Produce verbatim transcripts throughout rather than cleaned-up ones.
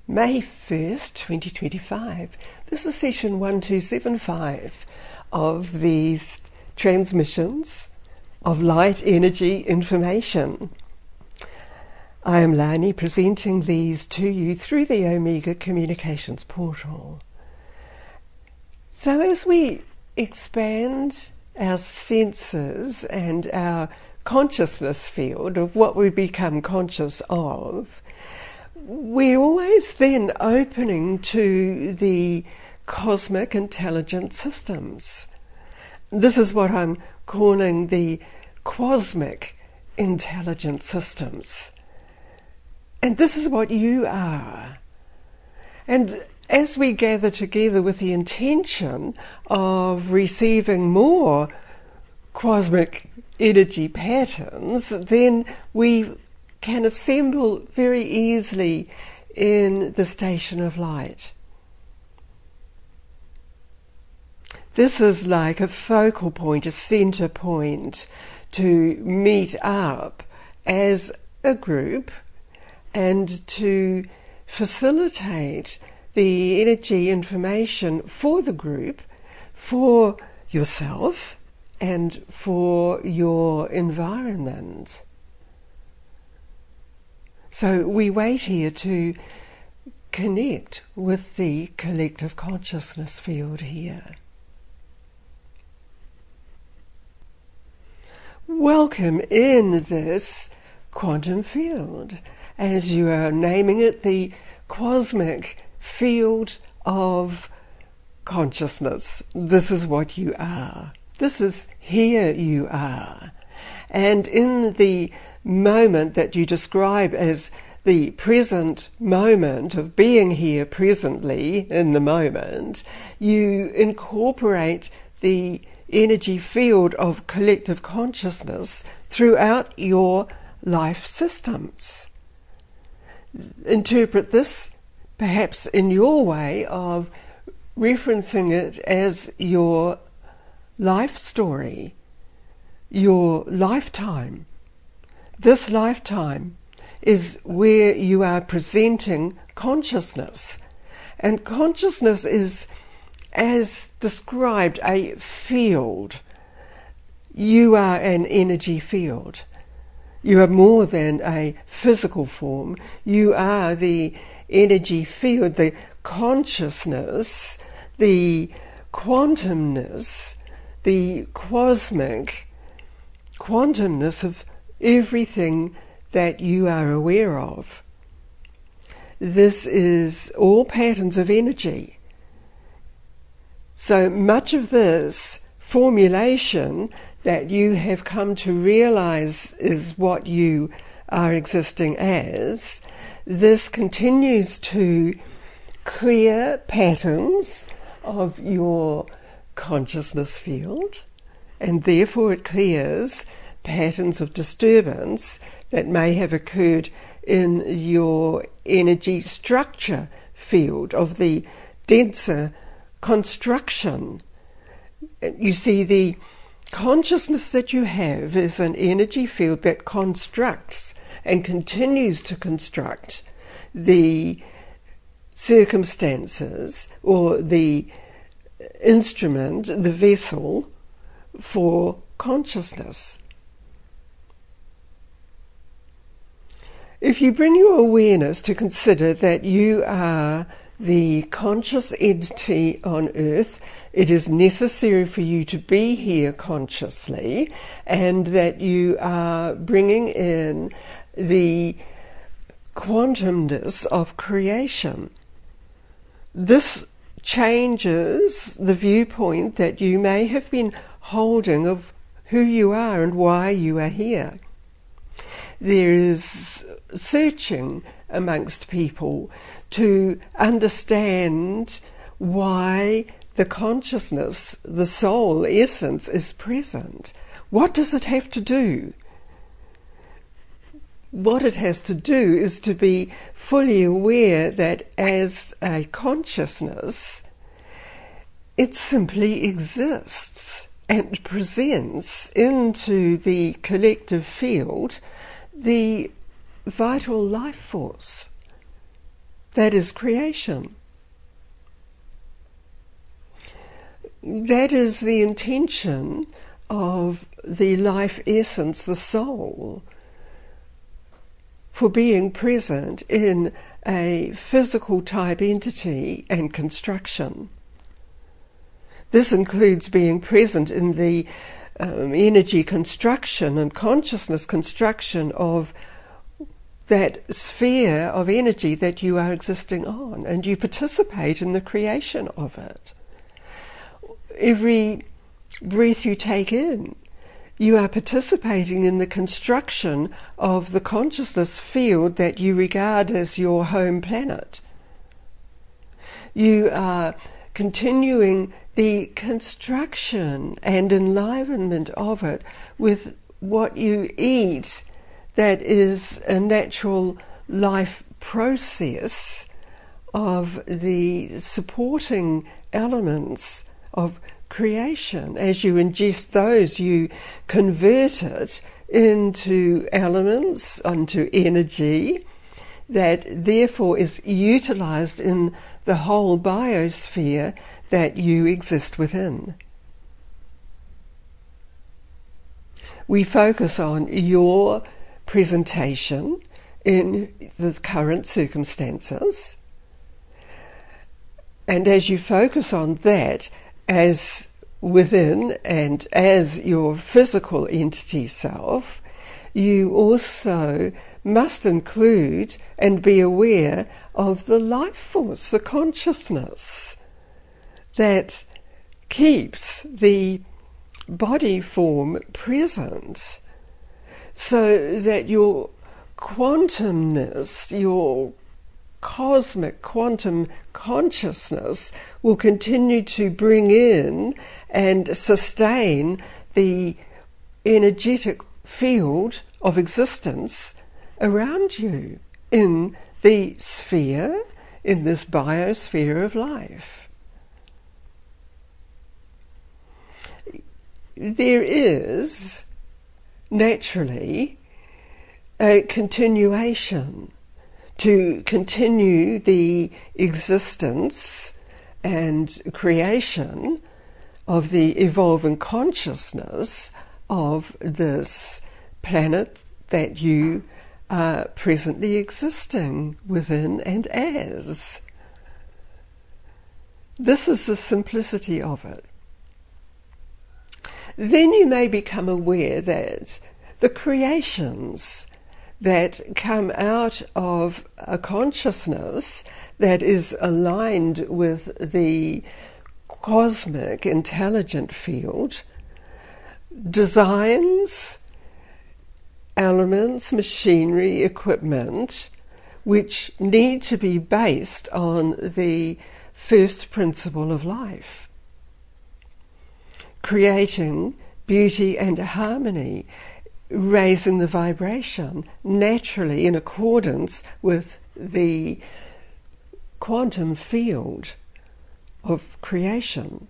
May first, twenty twenty-five. This is session one two seven five of these transmissions of light energy information. I am Lani, presenting these to you through the Omega Communications portal. So as we expand our senses and our consciousness field of what we become conscious of, we're always then opening to the cosmic intelligent systems. This is what I'm calling the cosmic intelligent systems. And this is what you are. And as we gather together with the intention of receiving more cosmic energy patterns, then we can assemble very easily in the station of light. This is like a focal point, a centre point to meet up as a group and to facilitate the energy information for the group, for yourself, and for your environment. So we wait here to connect with the collective consciousness field here. Welcome in this quantum field, as you are naming it, the cosmic field of consciousness. This is what you are. This is here you are. And in the moment that you describe as the present moment of being here presently in the moment, you incorporate the energy field of collective consciousness throughout your life systems. Interpret this perhaps in your way of referencing it as your life story, your lifetime. This lifetime is where you are presenting consciousness. And consciousness is, as described, a field. You are an energy field. You are more than a physical form. You are the energy field, the consciousness, the quantumness, the cosmic quantumness of everything that you are aware of. This is all patterns of energy. So much of this formulation that you have come to realize is what you are existing as, this continues to clear patterns of your consciousness field, and therefore it clears patterns of disturbance that may have occurred in your energy structure field of the denser construction. You see, the consciousness that you have is an energy field that constructs and continues to construct the circumstances or the instrument, the vessel for consciousness. If you bring your awareness to consider that you are the conscious entity on earth, it is necessary for you to be here consciously, and that you are bringing in the quantumness of creation. This changes the viewpoint that you may have been holding of who you are and why you are here. There is searching amongst people to understand why the consciousness, the soul essence is present. What does it have to do? What it has to do is to be fully aware that as a consciousness, it simply exists and presents into the collective field the vital life force. that is creation. That is the intention of the life essence, the soul, for being present in a physical type entity and construction. This includes being present in the um, energy construction and consciousness construction of that sphere of energy that you are existing on, and you participate in the creation of it. Every breath you take in, you are participating in the construction of the consciousness field that you regard as your home planet. You are continuing the construction and enlivenment of it with what you eat, that is a natural life process of the supporting elements of creation. As you ingest those, you convert it into elements, into energy, that therefore is utilized in the whole biosphere that you exist within. We focus on your presentation in the current circumstances, and as you focus on that as within and as your physical entity self, you also must include and be aware of the life force, the consciousness that keeps the body form present, so that your quantumness, your cosmic quantum consciousness will continue to bring in and sustain the energetic field of existence around you in the sphere, in this biosphere of life. There is naturally a continuation to continue the existence and creation of the evolving consciousness of this planet that you are presently existing within and as. This is the simplicity of it. Then you may become aware that the creations that come out of a consciousness that is aligned with the cosmic intelligent field, designs, elements, machinery, equipment, which need to be based on the first principle of life, creating beauty and harmony, raising the vibration naturally in accordance with the quantum field of creation.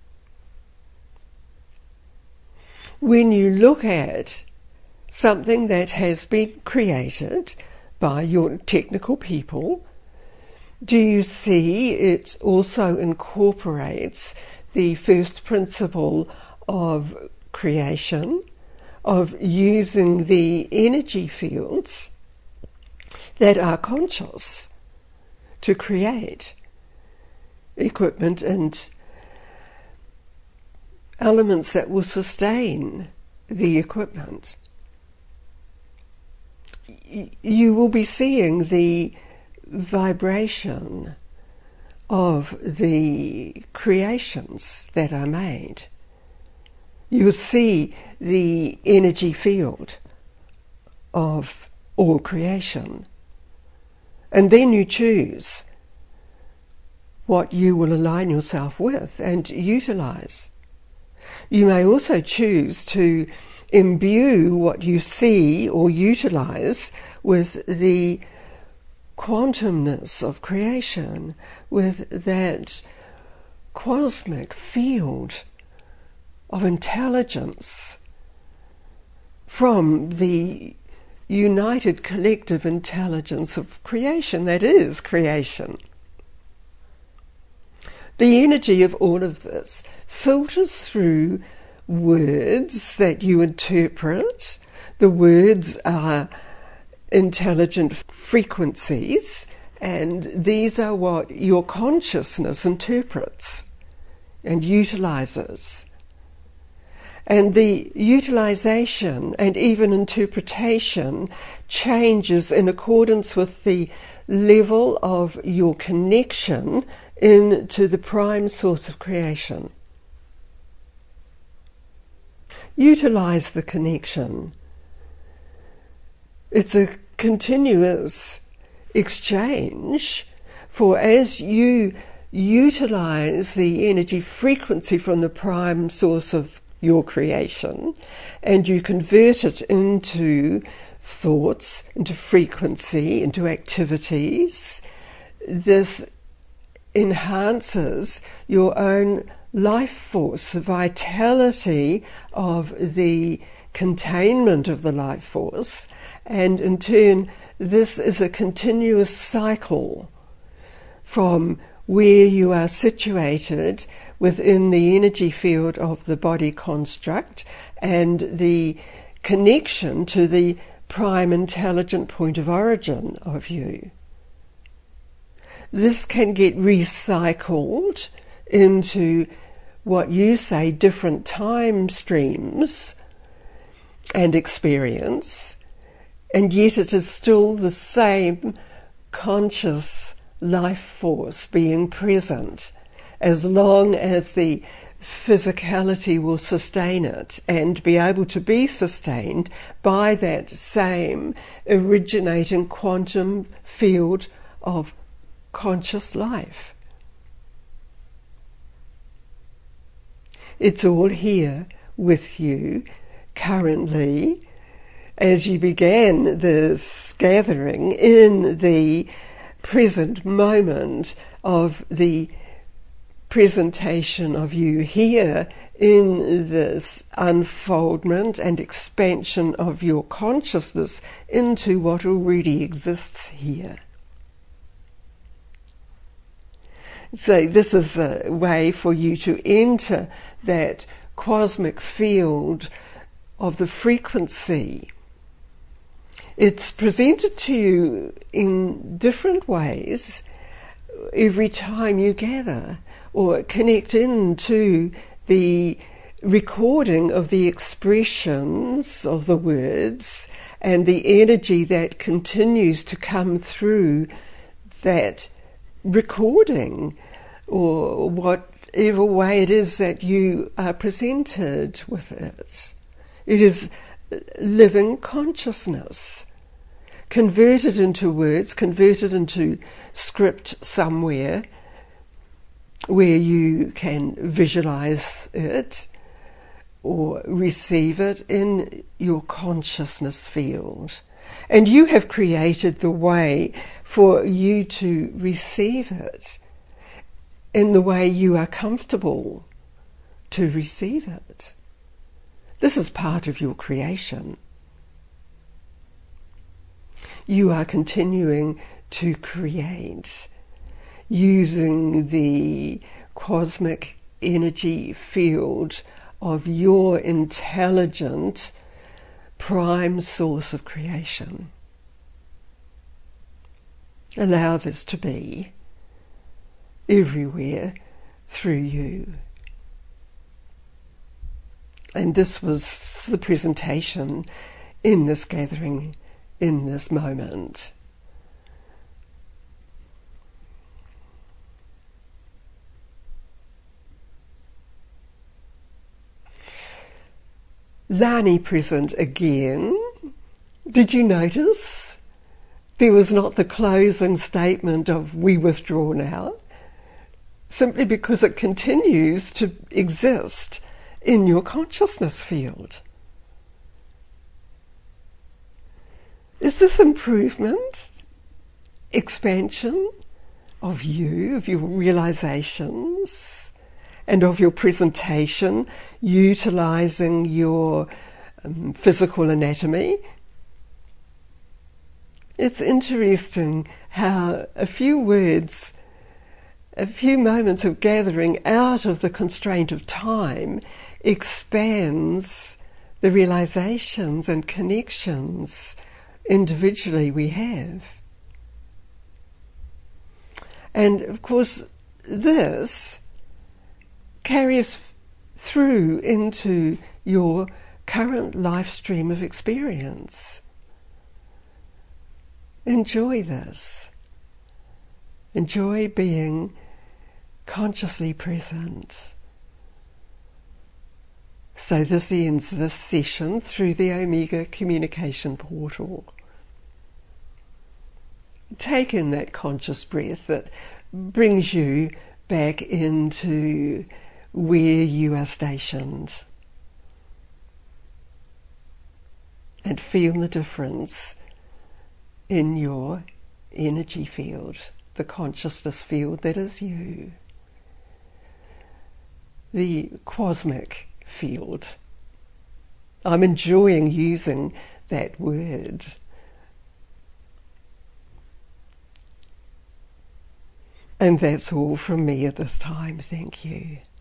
When you look at something that has been created by your technical people, do you see it also incorporates the first principle of creation, of using the energy fields that are conscious to create equipment and elements that will sustain the equipment? You will be seeing the vibration of the creations that are made. You will see the energy field of all creation. And then you choose what you will align yourself with and utilize. You may also choose to imbue what you see or utilize with the quantumness of creation, with that cosmic field of intelligence from the united collective intelligence of creation that is creation. The energy of all of this filters through words that you interpret. The words are intelligent frequencies, and these are what your consciousness interprets and utilizes. And the utilization and even interpretation changes in accordance with the level of your connection into the prime source of creation. Utilize the connection. It's a continuous exchange, for as you utilize the energy frequency from the prime source of your creation and you convert it into thoughts, into frequency, into activities, this enhances your own life force, the vitality of the containment of the life force, and in turn this is a continuous cycle from where you are situated within the energy field of the body construct and the connection to the prime intelligent point of origin of you. This can get recycled into what you say different time streams and experience, and yet it is still the same conscious life force being present as long as the physicality will sustain it and be able to be sustained by that same originating quantum field of conscious life. It's all here with you currently as you began this gathering in the present moment of the presentation of you here in this unfoldment and expansion of your consciousness into what already exists here. So this is a way for you to enter that cosmic field of the frequency. It's presented to you in different ways every time you gather or connect into the recording of the expressions of the words and the energy that continues to come through that recording, or whatever way it is that you are presented with it. It is living consciousness, converted into words, converted into script somewhere where you can visualize it or receive it in your consciousness field. And you have created the way for you to receive it in the way you are comfortable to receive it. This is part of your creation. You are continuing to create using the cosmic energy field of your intelligent prime source of creation. Allow this to be everywhere through you. And this was the presentation in this gathering, in this moment. Lani present again. Did you notice there was not the closing statement of "we withdraw now"? Simply because it continues to exist in your consciousness field. Is this improvement, expansion of you, of your realizations, and of your presentation, utilizing your um, physical anatomy? It's interesting how a few words, a few moments of gathering out of the constraint of time expands the realizations and connections individually we have. And of course, this carries through into your current life stream of experience. Enjoy this. Enjoy being consciously present. So this ends this session through the Omega Communication Portal. Take in that conscious breath that brings you back into where you are stationed. And feel the difference in your energy field, the consciousness field that is you. The cosmic field. I'm enjoying using that word. And that's all from me at this time. Thank you.